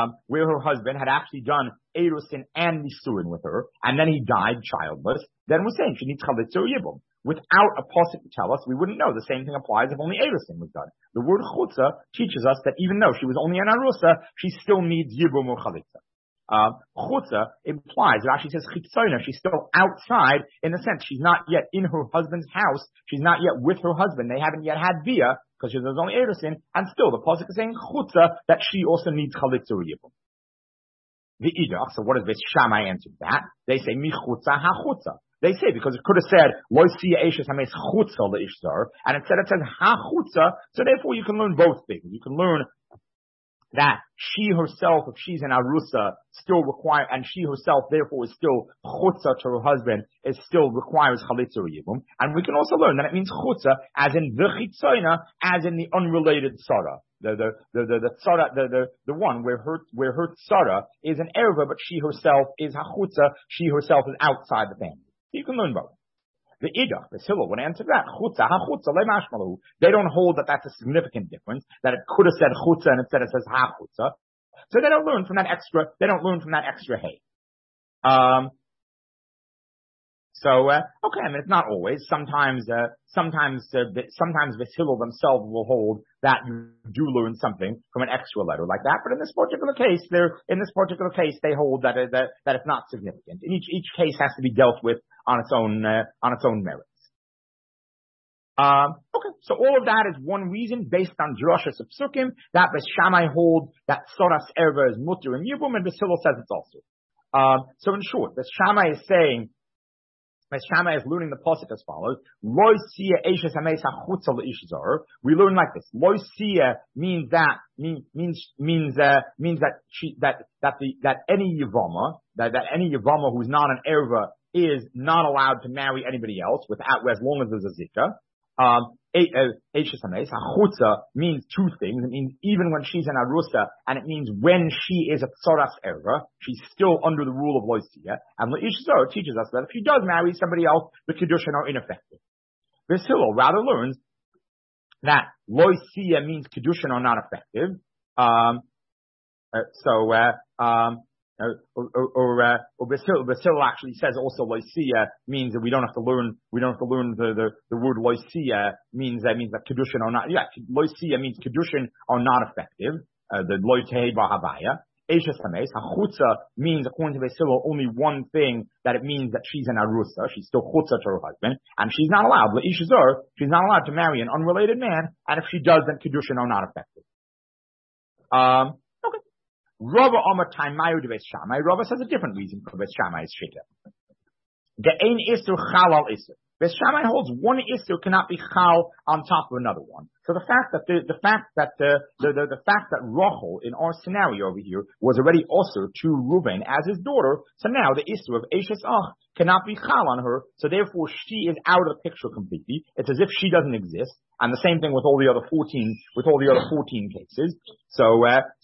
A: had actually done Erusin and Nisuin with her, and then he died childless. Then we're saying she needs Chalitza or Yibum. Without a pasuk to tell us, we wouldn't know. The same thing applies if only Erusin was done. The word Chutza teaches us that even though she was only an Arusa, she still needs Yibum or Chalitza. Chutza implies, it actually says Chitzona, she's still outside in the sense she's not yet in her husband's house, she's not yet with her husband, they haven't yet had Bia, because there's only Erusin, and still the pasuk is saying Chutza, that she also needs Chalitza or Yibum. The Idach, so what does Beis Shammai answer that? They say Mi Chutza HaChutza. They say because it could have said Loisia Eishes HaMeis Chutza LeIshzar, and instead it says HaChutza, so therefore you can learn both things. You can learn that she herself, if she's an Arusa, still and she herself therefore is still Chutza to her husband, it still requires Chalitza or Yibum. And we can also learn that it means Chutza, as in the Chitzoina, as in the unrelated Tzara. The Tzara, the one where her Tzara is an Erva, but she herself is Chutza, she herself is outside the family. You can learn both. The Idach, Beis Hillel would answer that. Chutza, ha-chutza, le-mashmalu. They don't hold that that's a significant difference, that it could have said chutza and instead it says ha-chutza. So they don't learn from that extra hey. Okay, I mean, it's not always. Sometimes Beis Hillel themselves will hold that you do learn something from an extra letter like that. But in this particular case, they hold that it's not significant. And each case has to be dealt with on its own merits. Okay, so all of that is one reason based on Drashas of Psukim that Beis Shammai holds that Soras Erva is mutter and Yibum, and Beis Hillel says it's also. So in short, Beis Shammai is saying. Beis Shammai is learning the pasuk as follows: Loisia Eishes HaMeis HaChutza LeIshzar. We learn like this: Loisia means that any Yavama who's not an erva is not allowed to marry anybody else as long as there's a zika. Eishes HaMeis HaChutza means two things. It means even when she's an arusa, and it means when she is a tzoras erva, she's still under the rule of Loisia. And LeIshzar teaches us that if she does marry somebody else, the Kiddushin are ineffective. Beis Hillel rather learns that Loisia means Kiddushin are not effective. Or Basil actually says also loisia means that we don't have to learn the word loisia means that kedushin are not, loisia means kedushin are not effective, the loitei bahavaya. Eishes hames, hachutza means, according to Basil, only one thing, that it means that she's an arusa, she's still chutza to her husband, and she's not allowed, le'ishazur, she's not allowed to marry an unrelated man, and if she does, then kedushin are not effective. Okay. Rava Amar Taimayu de Beis Shammai. Rava says a different reason for Beis Shammai's shita. The ein isur chalal isur. Beis Shammai holds one isur cannot be chal on top of another one. So the fact that Rachel in our scenario over here was already also to Reuven as his daughter, so now the isur of Eishes Ach cannot be chal on her, so therefore she is out of the picture completely. It's as if she doesn't exist. And the same thing with all the other 14 cases. So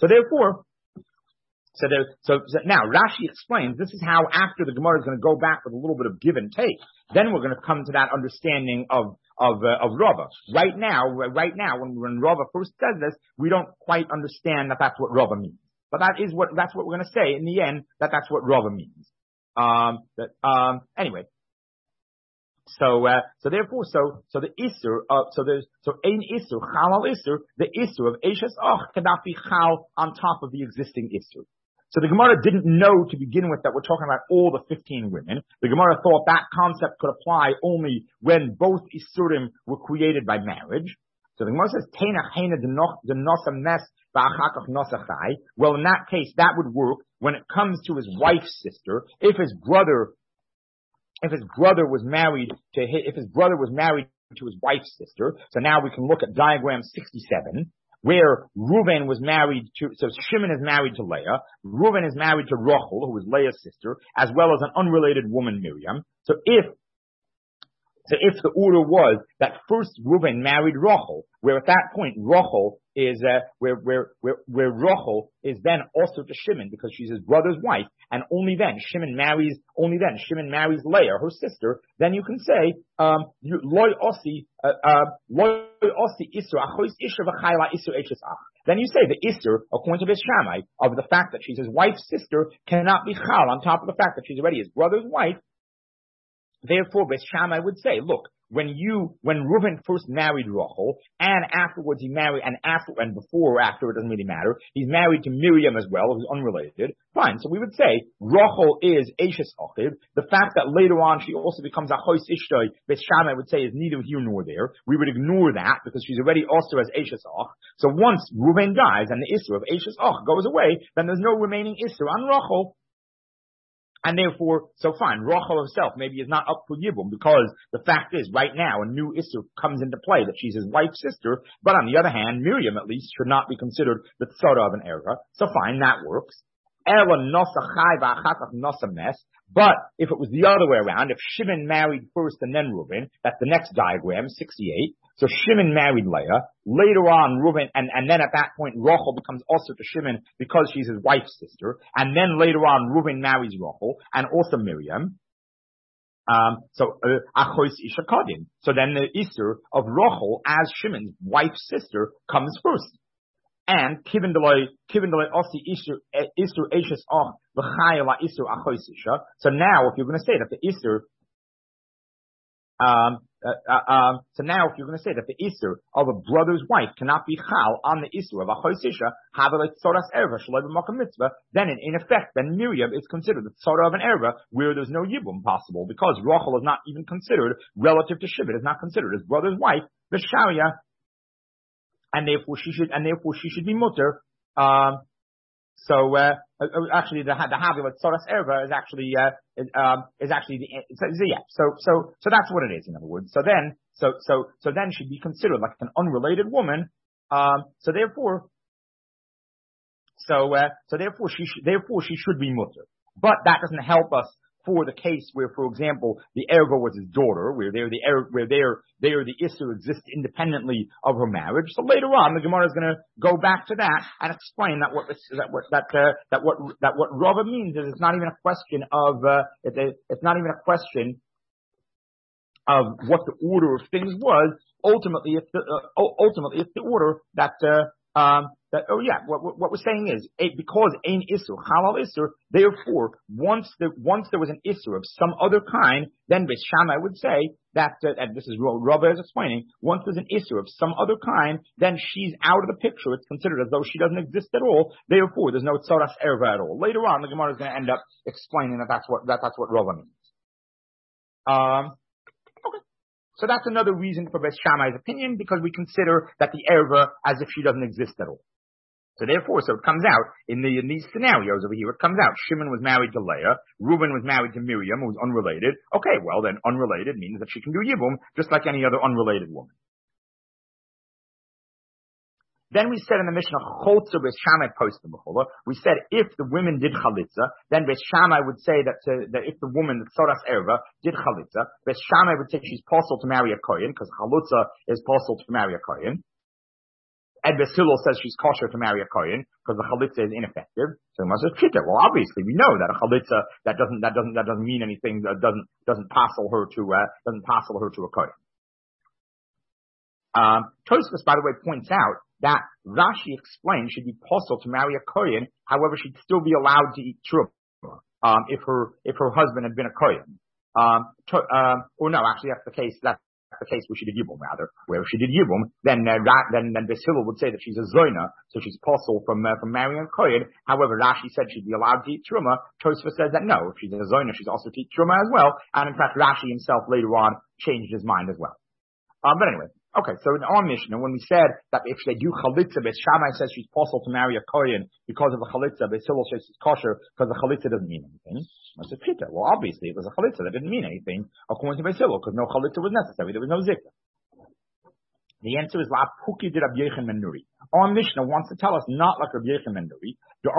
A: now Rashi explains this is how after the Gemara is going to go back with a little bit of give and take. Then we're going to come to that understanding of Rava. Right now, when Rava first says this, we don't quite understand that that's what Rava means. But that's what we're going to say in the end, that's what Rava means. Anyway. So therefore, the isur, ein isur, chalal isur, the isur of Eishes Ach cannot be chal on top of the existing isur. So the Gemara didn't know to begin with that we're talking about all the 15 women. The Gemara thought that concept could apply only when both isurim were created by marriage. So the Gemara says, Tena heina denosa mes ba'achakach nosachai. Well, in that case, that would work when it comes to his wife's sister. If his brother was married to his wife's sister, so now we can look at diagram 67, where Reuven was married to, so Shimon is married to Leah, Reuven is married to Rachel, who was Leah's sister, as well as an unrelated woman, Miriam. So if the order was that first Reuven married Rachel, where at that point Rachel is where Rachel is then also to Shimon because she's his brother's wife, and only then Shimon marries Leah, her sister. Then you can say Then you say the isur, according to Beis Shammai, of the fact that she's his wife's sister cannot be chal on top of the fact that she's already his brother's wife. Therefore, Beis Shammai would say, look, when Reuven first married Rachel, and afterwards he married, and before or after, it doesn't really matter, he's married to Miriam as well, who's unrelated, fine. So we would say, Rachel is Eishes Achiv. The fact that later on she also becomes Achos Ishtoi, Beis Shammai would say is neither here nor there. We would ignore that, because she's already also as Eishes Ach. So once Reuven dies, and the Isser of Eishes Ach goes away, then there's no remaining Isser on Rachel. And therefore, so fine, Rachel herself maybe is not up for Yibum, because the fact is, right now, a new Isser comes into play, that she's his wife's sister, but on the other hand, Miriam at least should not be considered the tzara of an era. So fine, that works. But if it was the other way around, if Shimon married first and then Reuven, that's the next diagram, 68. So Shimon married Leah, later on Reuven, and then at that point Rachel becomes also to Shimon because she's his wife's sister, and then later on Reuven marries Rachel, and also Miriam. Achois Isha Kadin. So then the Isser of Rachel as Shimon's wife's sister comes first. And Kivin Deloy Osi Isur Eishes Ach V'chayela Isur Achois Isha. So now, if you're going to say that the Isur, of a brother's wife cannot be chal on the Isur of Achois Isha, then in effect, then Miriam is considered the tzara of an erva where there's no yibum possible, because Rachel is not even considered relative to Shimon, is not considered his brother's wife, the Sharia. And therefore she should be mutter. Actually the Havila Tzoras Erva is actually So that's what it is, in other words. So then she'd be considered like an unrelated woman. Therefore she should be mutter. But that doesn't help us for the case where, for example, the erva was his daughter, where the issue exists independently of her marriage. So later on, the Gemara is going to go back to that and explain that what Rava means is it's not even a question of what the order of things was. Ultimately, it's the order that What we're saying is, because ein isur, halal isur, therefore, once there was an isur of some other kind, then Beis Shammai would say that, and this is what Rabbi is explaining, once there's an isur of some other kind, then she's out of the picture. It's considered as though she doesn't exist at all. Therefore, there's no tzoras erva at all. Later on, the Gemara is going to end up explaining that's what Rabbi means. Okay. So that's another reason for Beis Shammai's opinion, because we consider that the erva as if she doesn't exist at all. So therefore, it comes out in these scenarios over here, it comes out Shimon was married to Leah, Reuben was married to Miriam, who was unrelated. Okay, well then unrelated means that she can do Yibum just like any other unrelated woman. Then we said in the Mishnah, Choltza Beis Shammai posted b'chola. We said if the women did chalitza, then Beis Shammai would say that if the woman, the tzoras erva, did chalitza, Beis Shammai would say she's possible to marry a kohen, because chalitza is possible to marry a kohen. Ed Beis Hillel says she's kosher to marry a kohen because the chalitza is ineffective. So he says pshita. Well, obviously we know that a chalitza that doesn't mean anything. That doesn't passel her to a kohen. Tosfos, by the way, points out that Rashi explains she'd be possible to marry a kohen. However, she'd still be allowed to eat truma if her husband had been a kohen. Or no, actually that's the case. That's the case where she did Yibum, rather. Where if she did Yibum, then Beis Hillel would say that she's a Zoina, so she's possible from marrying a Kohen. However, Rashi said she'd be allowed to eat Truma. Tosfos says that no, if she's a Zoina, she's also to eat Truma as well. And in fact, Rashi himself later on changed his mind as well. But anyway, okay, so in our Mishnah, when we said that if they do chalitza, Beis Shammai says she's possible to marry a kohen because of the chalitza, Beis Hillel says she's kosher because the chalitza doesn't mean anything. I said, Peter, well, obviously it was a chalitza that didn't mean anything according to Beis Hillel because no chalitza was necessary. There was no zikr. The answer is La Puki de Rabbi Yechon ben Nuri. Our Mishnah wants to tell us not like Rabbi Yechon ben Nuri.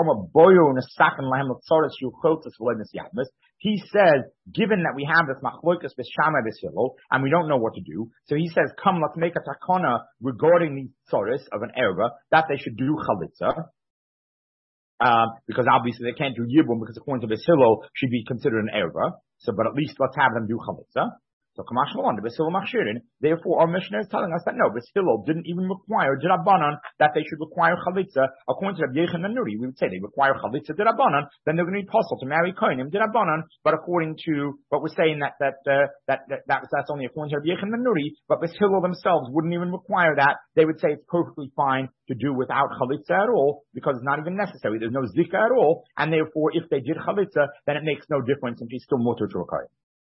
A: He says, given that we have this machlokas Beis Shammai Beis Hillel, and we don't know what to do, so he says, come, let's make a takana regarding these tzoros of an erva, that they should do chalitza. Because obviously they can't do yibum because according to Beis Hillel, she'd be considered an erva. So, but at least let's have them do chalitza. So Kamash Malon, Beis Hillel Machshirin. Therefore, our Mishnah is telling us that no, Beis Hillel didn't even require Dirabanan that they should require Chalitza. According to Rabbi Yechon ben Nuri, we would say they require Chalitza Dirabanan, then they're going to be possible to marry Kohanim Dirabanan. But according to, but we're saying that's only according to Rabbi Yechon ben Nuri. But Beis Hillel themselves wouldn't even require that. They would say it's perfectly fine to do without Chalitza at all because it's not even necessary. There's no Zika at all, and therefore, if they did Chalitza, then it makes no difference, and she's still mutter to a Kohen.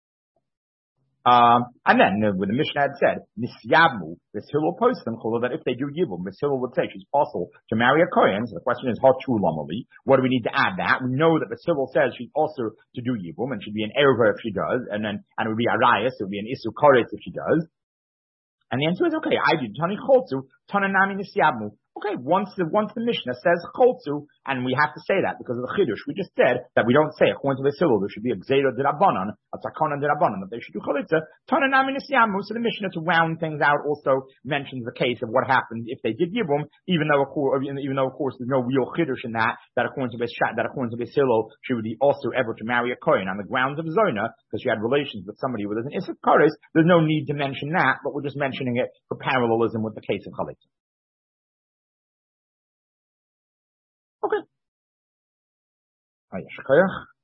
A: And then when the Mishnah had said, Nisyabmu, Beis Hillel posted that if they do Yibum, Beis Hillel would say she's possible to marry a Kohen. So the question is, Hatu Lamali. What do we need to add that? We know that Beis Hillel says she's also to do Yibum and should be an erva if she does, and it would be Arayas, it would be an Isu Koretz if she does. And the answer is okay, I do Tani Choltzu, Tananami Nisyabmu. Okay, once the Mishnah says Choltzu, and we have to say that because of the Chidush, we just said that we don't say according to the Hillel there should be a Gzeira D'Rabbanan, a Takana D'Rabbanan, that they should do Chalitza. Tananami Nisyamu. So the Mishnah, to round things out, also mentions the case of what happened if they did Yibum, even though of course there's no real Chidush in that according to Beis Hillel she would be also ever to marry a Kohen on the grounds of Zona because she had relations with somebody with an Isaac Kares. There's no need to mention that, but we're just mentioning it for parallelism with the case of Chalitza. Okay.